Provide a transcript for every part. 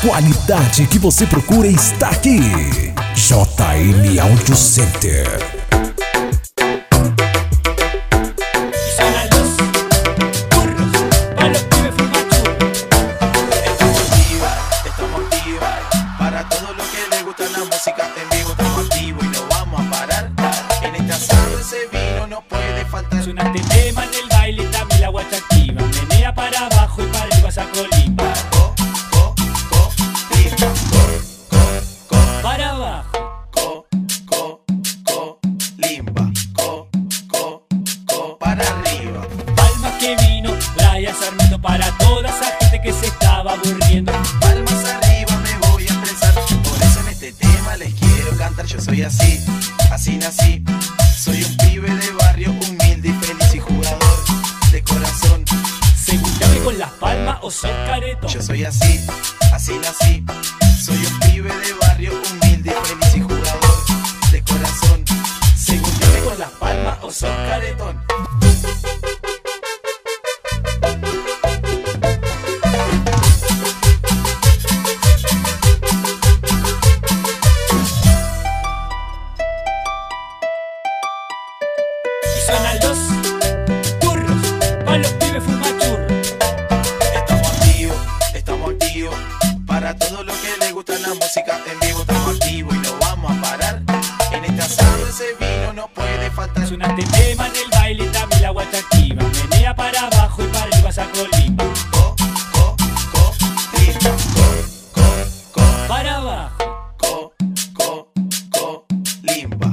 qualidade que você procura está aqui. JM Audio Center. Suena este tema en el baile, también la guacha activa. Menea para abajo y para arriba saco limba. Para abajo. Limba. Para arriba. Palmas que vino, Brian Sarmiento para toda esa gente que se estaba aburriendo. Palmas arriba me voy a expresar. Por eso en este tema les quiero cantar. Yo soy así, así nací. Soy un pibe de barrio, humilde y feliz y jugador de corazón. Según llame con las palmas o sos careto. Yo soy así, así nací. Soy un pibe de barrio, humilde y feliz y jugador de corazón. Según llame con las palmas o sos caretón. Suenan los burros, pa' los pibes fumachurros. Estamos activos, para todo lo que les gusta la música en vivo. Estamos activos y no vamos a parar. En este asado ese vino no puede faltar. Suena este tema en el baile, también la guacha activa. Menea para abajo y para arriba saco limba. Para abajo. Limba.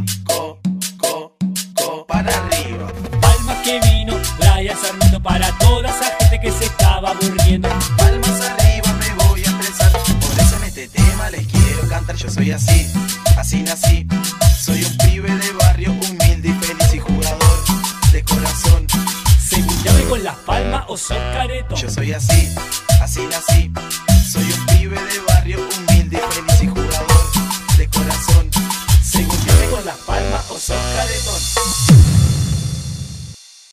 Para arriba. Palmas que vino, Brian Sarmiento para toda esa gente que se estaba aburriendo. Palmas arriba me voy a expresar. Por eso en este tema les quiero cantar. Yo soy así, así nací. Soy un pibe de barrio, humilde y feliz y jugador de corazón. Según llame con las palmas o sos careto. Yo soy así, así nací. Soy un pibe de barrio, humilde y feliz